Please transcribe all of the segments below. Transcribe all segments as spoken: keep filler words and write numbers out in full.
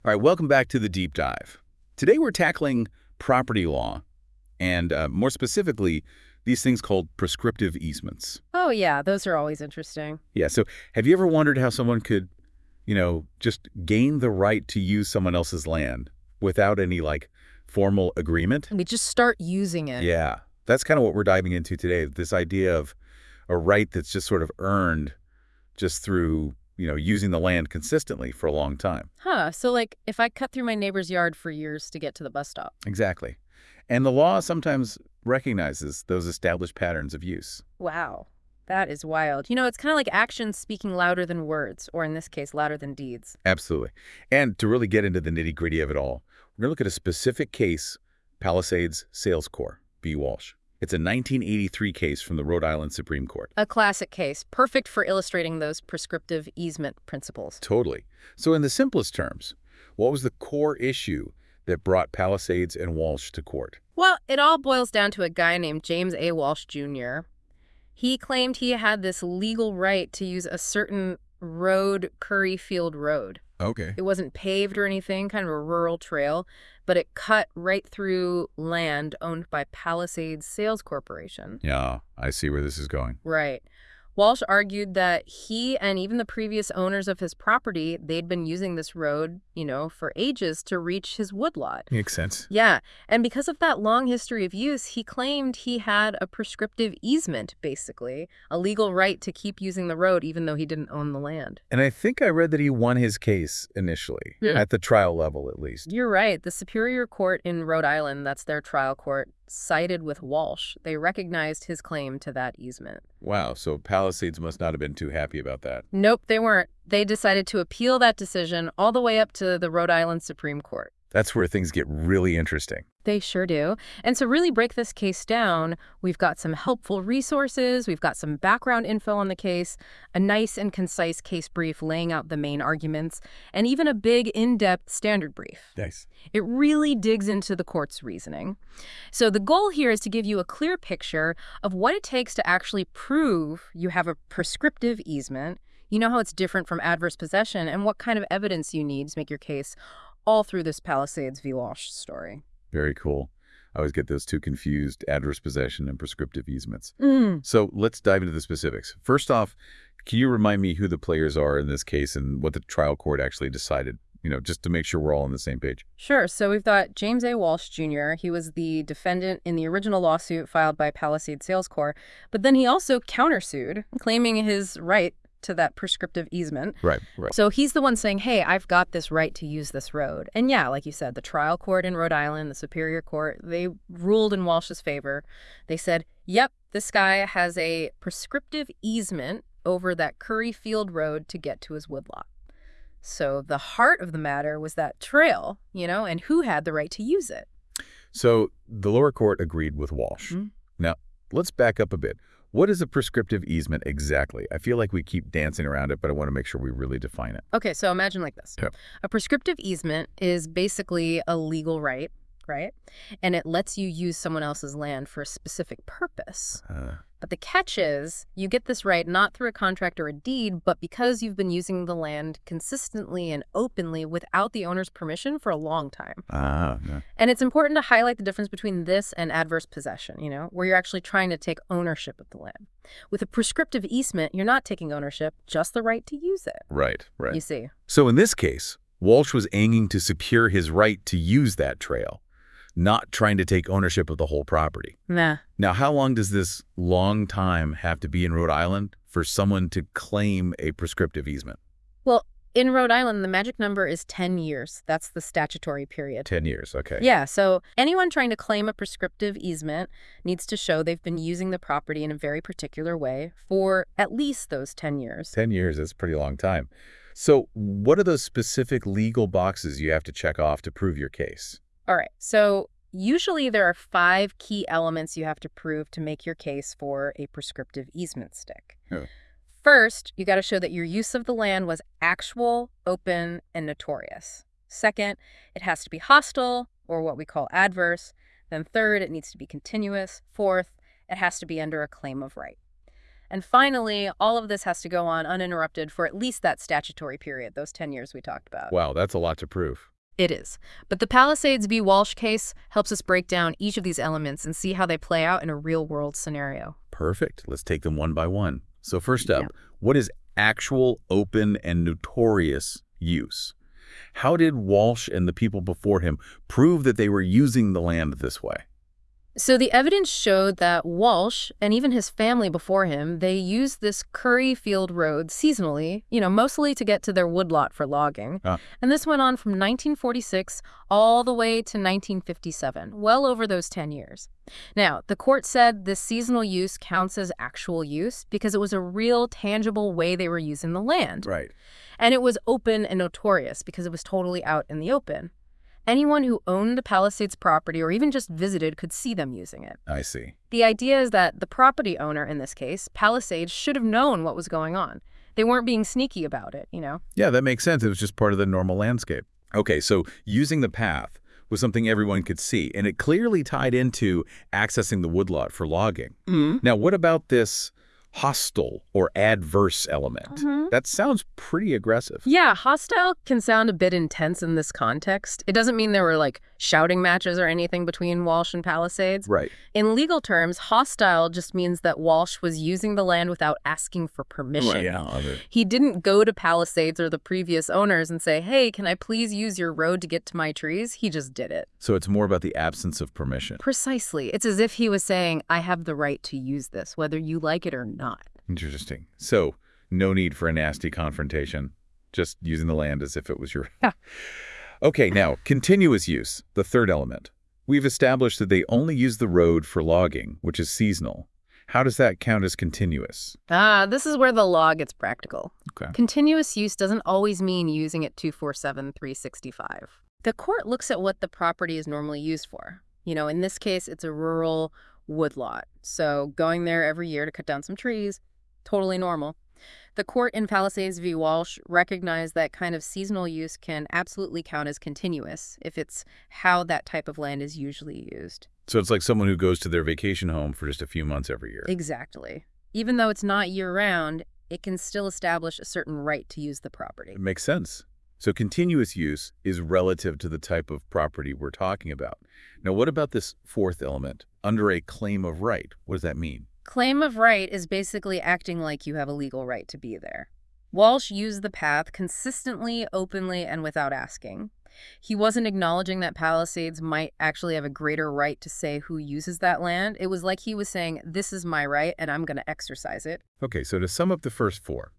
All right, welcome back to the deep dive. Today we're tackling property law, and uh, more specifically, these things called prescriptive easements. Oh, yeah, those are always interesting. Yeah, so have you ever wondered how someone could, you know, just gain the right to use someone else's land without any, like, formal agreement? We just start using it. Yeah, that's kind of what we're diving into today, this idea of a right that's just sort of earned just through, you know, using the land consistently for a long time. Huh, so like if I cut through my neighbor's yard for years to get to the bus stop. Exactly. And the law sometimes recognizes those established patterns of use. Wow, that is wild. You know, it's kind of like actions speaking louder than words, or in this case, louder than deeds. Absolutely. And to really get into the nitty-gritty of it all, we're going to look at a specific case, Palisades Sales Corp v. Walsh. It's a nineteen eighty-three case from the Rhode Island Supreme Court. A classic case, perfect for illustrating those prescriptive easement principles. Totally. So in the simplest terms, what was the core issue that brought Palisades and Walsh to court? Well, it all boils down to a guy named James A. Walsh Junior He claimed he had this legal right to use a certain road, Curryfield Road. Okay. It wasn't paved or anything, kind of a rural trail, but it cut right through land owned by Palisades Sales Corporation. Yeah, I see where this is going. Right. Walsh argued that he and even the previous owners of his property, they'd been using this road, you know, for ages to reach his woodlot. Makes sense. Yeah, and because of that long history of use, he claimed he had a prescriptive easement, basically, a legal right to keep using the road even though he didn't own the land. And I think I read that he won his case initially, Yeah. at the trial level at least. You're right. The Superior Court in Rhode Island, that's their trial court, sided with Walsh. They recognized his claim to that easement. Wow, so Palisades must not have been too happy about that. Nope, they weren't. They decided to appeal that decision all the way up to the Rhode Island Supreme Court. That's where things get really interesting. They sure do. And to really break this case down, we've got some helpful resources, we've got some background info on the case, a nice and concise case brief laying out the main arguments, and even a big, in-depth standard brief. Nice. It really digs into the court's reasoning. So the goal here is to give you a clear picture of what it takes to actually prove you have a prescriptive easement. You know how it's different from adverse possession and what kind of evidence you need to make your case all through this Palisades v. Walsh story. Very cool. I always get those two confused, adverse possession and prescriptive easements. Mm. So let's dive into the specifics. First off, can you remind me who the players are in this case and what the trial court actually decided, you know, just to make sure we're all on the same page? Sure. So we've got James A. Walsh Junior He was the defendant in the original lawsuit filed by Palisades Sales Corp, but then he also countersued, claiming his right to that prescriptive easement. Right, right. So he's the one saying, hey, I've got this right to use this road. And yeah, like you said, the trial court in Rhode Island, the Superior Court, they ruled in Walsh's favor. They said, yep, this guy has a prescriptive easement over that Curryfield Road to get to his woodlot. So the heart of the matter was that trail, you know, and who had the right to use it. So the lower court agreed with Walsh. Mm-hmm. Now, let's back up a bit. What is a prescriptive easement exactly? I feel like we keep dancing around it, but I want to make sure we really define it. Okay, so imagine like this. Yep. A prescriptive easement is basically a legal right, right? And it lets you use someone else's land for a specific purpose. Uh, But the catch is, you get this right not through a contract or a deed, but because you've been using the land consistently and openly without the owner's permission for a long time. ah, yeah. And it's important to highlight the difference between this and adverse possession, you know, where you're actually trying to take ownership of the land. With a prescriptive easement, you're not taking ownership, just the right to use it. Right, right. You see. So in this case, Walsh was aiming to secure his right to use that trail, not trying to take ownership of the whole property. Nah. Now, how long does this long time have to be in Rhode Island for someone to claim a prescriptive easement? Well, in Rhode Island, the magic number is ten years. That's the statutory period. Ten years, okay. Yeah, so anyone trying to claim a prescriptive easement needs to show they've been using the property in a very particular way for at least those ten years. Ten years is a pretty long time. So what are those specific legal boxes you have to check off to prove your case? All right, so usually there are five key elements you have to prove to make your case for a prescriptive easement stick. Oh. First, you got to show that your use of the land was actual, open, and notorious. Second, it has to be hostile, or what we call adverse. Then third, it needs to be continuous. Fourth, it has to be under a claim of right. And finally, all of this has to go on uninterrupted for at least that statutory period, those ten years we talked about. Wow, that's a lot to prove. It is. But the Palisades v. Walsh case helps us break down each of these elements and see how they play out in a real-world scenario. Perfect. Let's take them one by one. So first up, Yeah. what is actual, open, and notorious use? How did Walsh and the people before him prove that they were using the land this way? So the evidence showed that Walsh, and even his family before him, they used this Curry Field Road seasonally, you know, mostly to get to their woodlot for logging. Ah. And this went on from nineteen forty-six all the way to nineteen fifty-seven, well over those ten years. Now, the court said this seasonal use counts as actual use because it was a real, tangible way they were using the land. Right. And it was open and notorious because it was totally out in the open. Anyone who owned the Palisades property or even just visited could see them using it. I see. The idea is that the property owner, in this case, Palisades, should have known what was going on. They weren't being sneaky about it, you know? Yeah, that makes sense. It was just part of the normal landscape. Okay, so using the path was something everyone could see, and it clearly tied into accessing the woodlot for logging. Mm-hmm. Now, what about this hostile or adverse element? Mhm. That sounds pretty aggressive. Yeah, hostile can sound a bit intense in this context. It doesn't mean there were, like, shouting matches or anything between Walsh and Palisades. Right. In legal terms, hostile just means that Walsh was using the land without asking for permission. Yeah, of it. He didn't go to Palisades or the previous owners and say, hey, can I please use your road to get to my trees? He just did it. So it's more about the absence of permission. Precisely. It's as if he was saying, I have the right to use this, whether you like it or not. Interesting. So no need for a nasty confrontation, just using the land as if it was your... Yeah. Okay, now, continuous use, the third element. We've established that they only use the road for logging, which is seasonal. How does that count as continuous? Ah, this is where the law gets practical. Okay. Continuous use doesn't always mean using it two forty-seven, three sixty-five. The court looks at what the property is normally used for. You know, in this case, it's a rural woodlot. So going there every year to cut down some trees, totally normal. The court in Palisades v. Walsh recognized that kind of seasonal use can absolutely count as continuous if it's how that type of land is usually used. So it's like someone who goes to their vacation home for just a few months every year. Exactly. Even though it's not year-round, it can still establish a certain right to use the property. It makes sense. So continuous use is relative to the type of property we're talking about. Now, what about this fourth element, under a claim of right? What does that mean? Claim of right is basically acting like you have a legal right to be there. Walsh used the path consistently, openly, and without asking. He wasn't acknowledging that Palisades might actually have a greater right to say who uses that land. It was like he was saying, this is my right, and I'm going to exercise it. Okay, so to sum up the first four,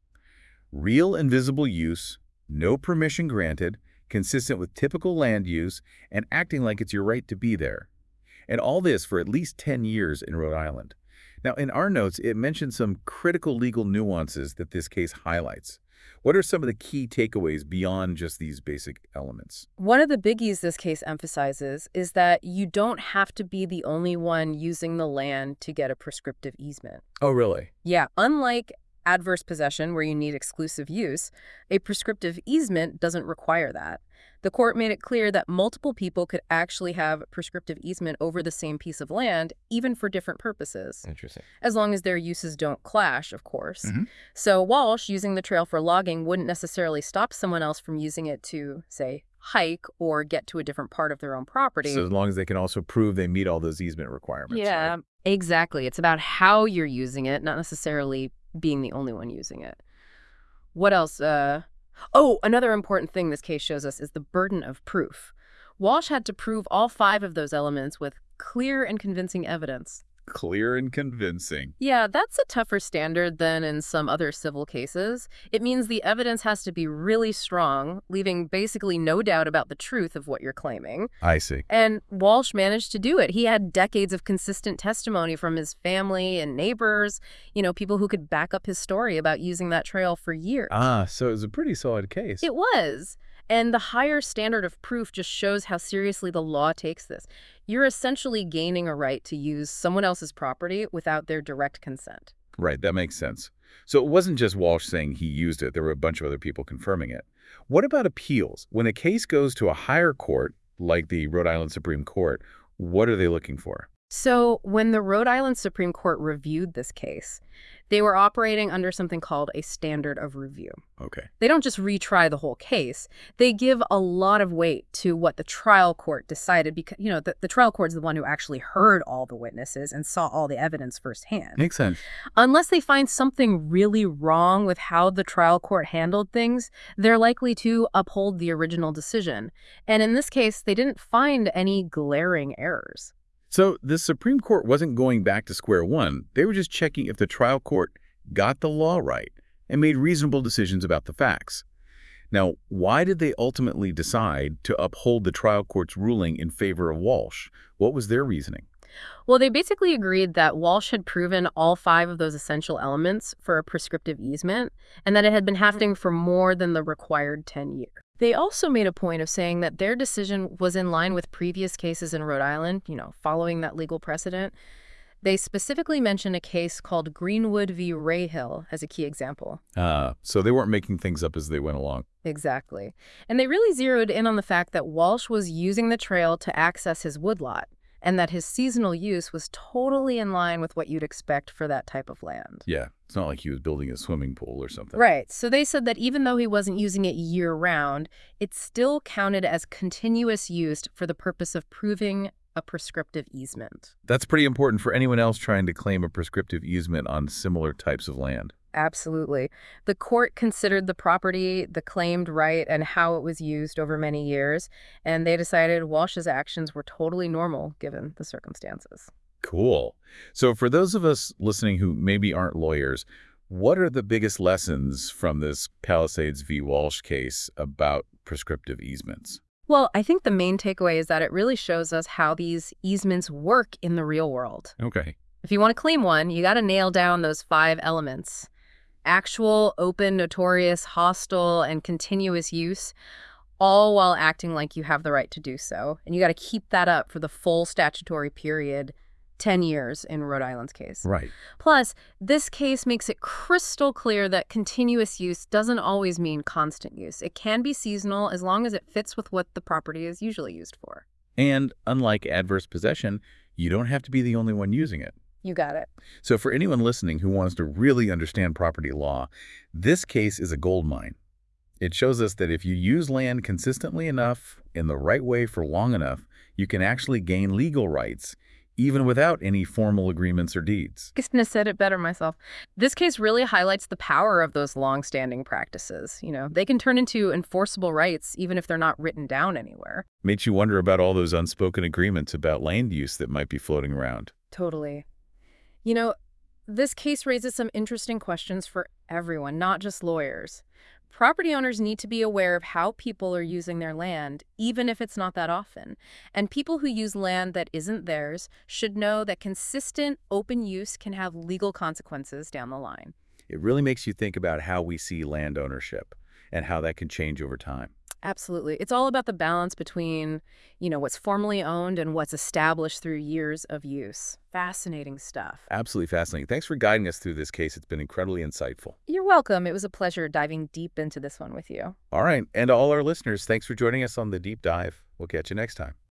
real and visible use, no permission granted, consistent with typical land use, and acting like it's your right to be there. And all this for at least ten years in Rhode Island. Now, in our notes, it mentions some critical legal nuances that this case highlights. What are some of the key takeaways beyond just these basic elements? One of the biggies this case emphasizes is that you don't have to be the only one using the land to get a prescriptive easement. Oh, really? Yeah, unlike adverse possession, where you need exclusive use, a prescriptive easement doesn't require that. The court made it clear that multiple people could actually have prescriptive easement over the same piece of land, even for different purposes. Interesting. As long as their uses don't clash, of course. Mhm. So Walsh, using the trail for logging, wouldn't necessarily stop someone else from using it to, say, hike or get to a different part of their own property. So as long as they can also prove they meet all those easement requirements. Yeah, right? exactly. It's about how you're using it, not necessarily being the only one using it. What else? Uh, oh, another important thing this case shows us is the burden of proof. Walsh had to prove all five of those elements with clear and convincing evidence. Clear and convincing. Yeah, that's a tougher standard than in some other civil cases. It means the evidence has to be really strong, leaving basically no doubt about the truth of what you're claiming. I see. And Walsh managed to do it. He had decades of consistent testimony from his family and neighbors, you know, people who could back up his story about using that trail for years. Ah, so it was a pretty solid case. It was. And the higher standard of proof just shows how seriously the law takes this. You're essentially gaining a right to use someone else's property without their direct consent. Right, that makes sense. So it wasn't just Walsh saying he used it. There were a bunch of other people confirming it. What about appeals? When a case goes to a higher court, like the Rhode Island Supreme Court, what are they looking for? So, when the Rhode Island Supreme Court reviewed this case, they were operating under something called a standard of review. Okay. They don't just retry the whole case. They give a lot of weight to what the trial court decided because, you know, the, the trial court is the one who actually heard all the witnesses and saw all the evidence firsthand. Makes sense. Unless they find something really wrong with how the trial court handled things, they're likely to uphold the original decision. And in this case, they didn't find any glaring errors. So the Supreme Court wasn't going back to square one. They were just checking if the trial court got the law right and made reasonable decisions about the facts. Now, why did they ultimately decide to uphold the trial court's ruling in favor of Walsh? What was their reasoning? Well, they basically agreed that Walsh had proven all five of those essential elements for a prescriptive easement and that it had been hafting for more than the required ten years. They also made a point of saying that their decision was in line with previous cases in Rhode Island, you know, following that legal precedent. They specifically mentioned a case called Greenwood v. Rahill as a key example. Uh, so they weren't making things up as they went along. Exactly. And they really zeroed in on the fact that Walsh was using the trail to access his woodlot, and that his seasonal use was totally in line with what you'd expect for that type of land. Yeah, it's not like he was building a swimming pool or something. Right. So they said that even though he wasn't using it year-round, it still counted as continuous use for the purpose of proving a prescriptive easement. That's pretty important for anyone else trying to claim a prescriptive easement on similar types of land. Absolutely. The court considered the property, the claimed right, and how it was used over many years, and they decided Walsh's actions were totally normal given the circumstances. Cool. So for those of us listening who maybe aren't lawyers, what are the biggest lessons from this Palisades v. Walsh case about prescriptive easements? Well, I think the main takeaway is that it really shows us how these easements work in the real world. Okay. If you want to claim one, you got to nail down those five elements. Actual, open, notorious, hostile, and continuous use, all while acting like you have the right to do so. And you got to keep that up for the full statutory period, ten years in Rhode Island's case. Right. Plus, this case makes it crystal clear that continuous use doesn't always mean constant use. It can be seasonal as long as it fits with what the property is usually used for. And unlike adverse possession, you don't have to be the only one using it. You got it. So for anyone listening who wants to really understand property law, this case is a goldmine. It shows us that if you use land consistently enough, in the right way for long enough, you can actually gain legal rights, even without any formal agreements or deeds. Couldn't have said it better myself. This case really highlights the power of those long-standing practices. You know, they can turn into enforceable rights even if they're not written down anywhere. Makes you wonder about all those unspoken agreements about land use that might be floating around. Totally. You know, this case raises some interesting questions for everyone, not just lawyers. Property owners need to be aware of how people are using their land, even if it's not that often. And people who use land that isn't theirs should know that consistent, open use can have legal consequences down the line. It really makes you think about how we see land ownership and how that can change over time. Absolutely. It's all about the balance between, you know, what's formally owned and what's established through years of use. Fascinating stuff. Absolutely fascinating. Thanks for guiding us through this case. It's been incredibly insightful. You're welcome. It was a pleasure diving deep into this one with you. All right. And to all our listeners, thanks for joining us on The Deep Dive. We'll catch you next time.